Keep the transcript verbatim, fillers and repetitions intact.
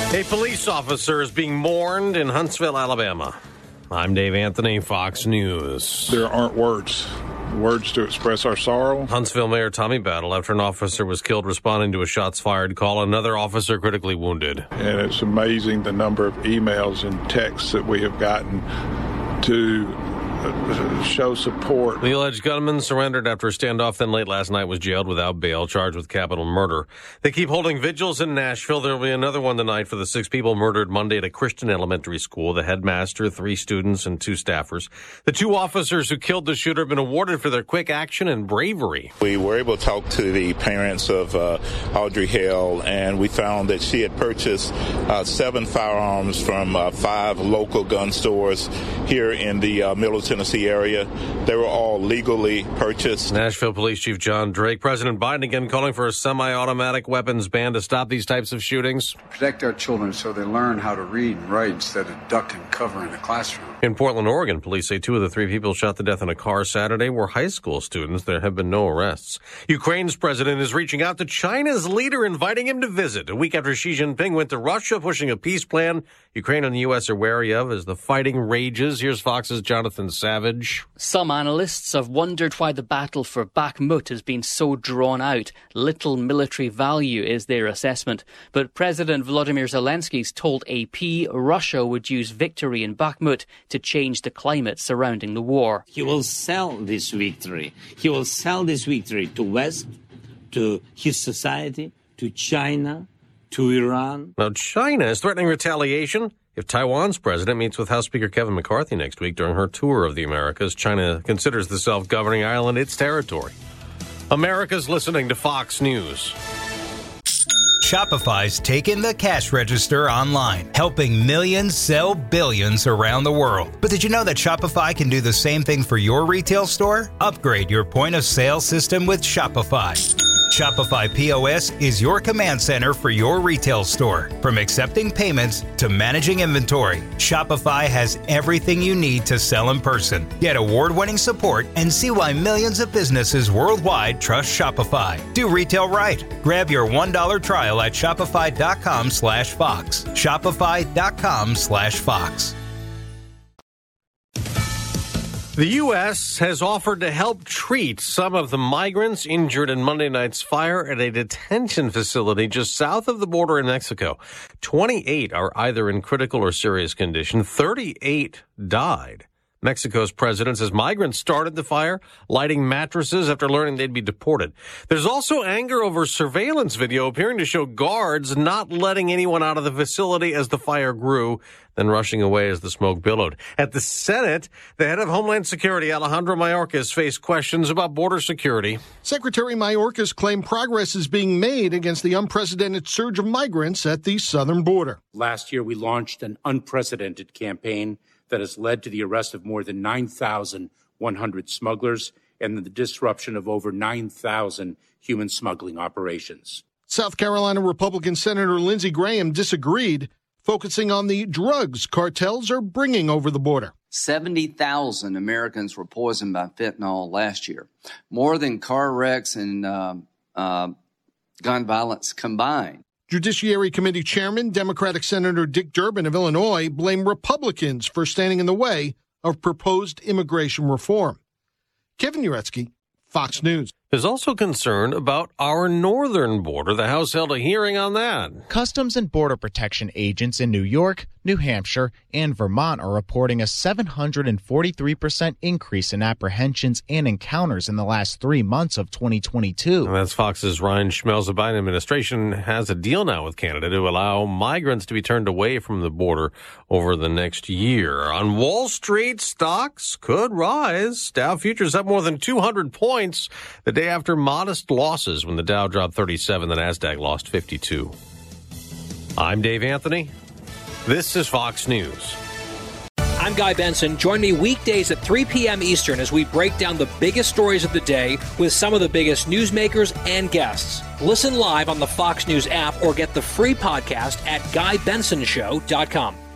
A police officer is being mourned in Huntsville, Alabama. I'm Dave Anthony, Fox News. There aren't words. Words to express our sorrow. Huntsville Mayor Tommy Battle, after an officer was killed responding to a shots fired call, another officer critically wounded. And it's amazing the number of emails and texts that we have gotten to show support. The alleged gunman surrendered after a standoff, then late last night was jailed without bail, charged with capital murder. They keep holding vigils in Nashville. There will be another one tonight for the six people murdered Monday at a Christian elementary school. The headmaster, three students, and two staffers. The two officers who killed the shooter have been awarded for their quick action and bravery. We were able to talk to the parents of uh, Audrey Hale, and we found that she had purchased uh, seven firearms from uh, five local gun stores here in the uh, Middle Tennessee area. They were all legally purchased. Nashville Police Chief John Drake. President Biden again calling for a semi-automatic weapons ban to stop these types of shootings. Protect our children so they learn how to read and write instead of duck and cover in the classroom. In Portland, Oregon, police say two of the three people shot to death in a car Saturday were high school students. There have been no arrests. Ukraine's president is reaching out to China's leader, inviting him to visit. A week after Xi Jinping went to Russia, pushing a peace plan Ukraine and the U S are wary of as the fighting rages. Here's Fox's Jonathan Savage. Some analysts have wondered why the battle for Bakhmut has been so drawn out. Little military value is their assessment. But President Volodymyr Zelensky's told A P Russia would use victory in Bakhmut to change the climate surrounding the war. He will sell this victory. He will sell this victory to West, to his society, to China, to Iran. Now, China is threatening retaliation if Taiwan's president meets with House Speaker Kevin McCarthy next week during her tour of the Americas. China considers the self-governing island its territory. America's listening to Fox News. Shopify's taken the cash register online, helping millions sell billions around the world. But did you know that Shopify can do the same thing for your retail store? Upgrade your point of sale system with Shopify. Shopify P O S is your command center for your retail store. From accepting payments to managing inventory, Shopify has everything you need to sell in person. Get award-winning support and see why millions of businesses worldwide trust Shopify. Do retail right. Grab your one dollar trial at shopify.com slash Fox. Shopify.com slash Fox. The U S has offered to help treat some of the migrants injured in Monday night's fire at a detention facility just south of the border in Mexico. twenty-eight are either in critical or serious condition. thirty-eight died. Mexico's president says migrants started the fire, lighting mattresses after learning they'd be deported. There's also anger over surveillance video appearing to show guards not letting anyone out of the facility as the fire grew, then rushing away as the smoke billowed. At the Senate, the head of Homeland Security, Alejandro Mayorkas, faced questions about border security. Secretary Mayorkas claimed progress is being made against the unprecedented surge of migrants at the southern border. Last year, we launched an unprecedented campaign that has led to the arrest of more than nine thousand one hundred smugglers and the disruption of over nine thousand human smuggling operations. South Carolina Republican Senator Lindsey Graham disagreed, focusing on the drugs cartels are bringing over the border. seventy thousand Americans were poisoned by fentanyl last year, more than car wrecks and uh, uh, gun violence combined. Judiciary Committee Chairman, Democratic Senator Dick Durbin of Illinois, blamed Republicans for standing in the way of proposed immigration reform. Kevin Uretsky, Fox News. There's also concern about our northern border. The House held a hearing on that. Customs and Border Protection agents in New York, New Hampshire, and Vermont are reporting a seven hundred forty-three percent increase in apprehensions and encounters in the last three months of twenty twenty-two. And that's Fox's Ryan Schmelz. The Biden administration has a deal now with Canada to allow migrants to be turned away from the border over the next year. On Wall Street, stocks could rise. Dow futures up more than two hundred points the day after modest losses when the Dow dropped thirty-seven, the NASDAQ lost fifty-two. I'm Dave Anthony. This is Fox News. I'm Guy Benson. Join me weekdays at three p.m. Eastern as we break down the biggest stories of the day with some of the biggest newsmakers and guests. Listen live on the Fox News app or get the free podcast at guy benson show dot com.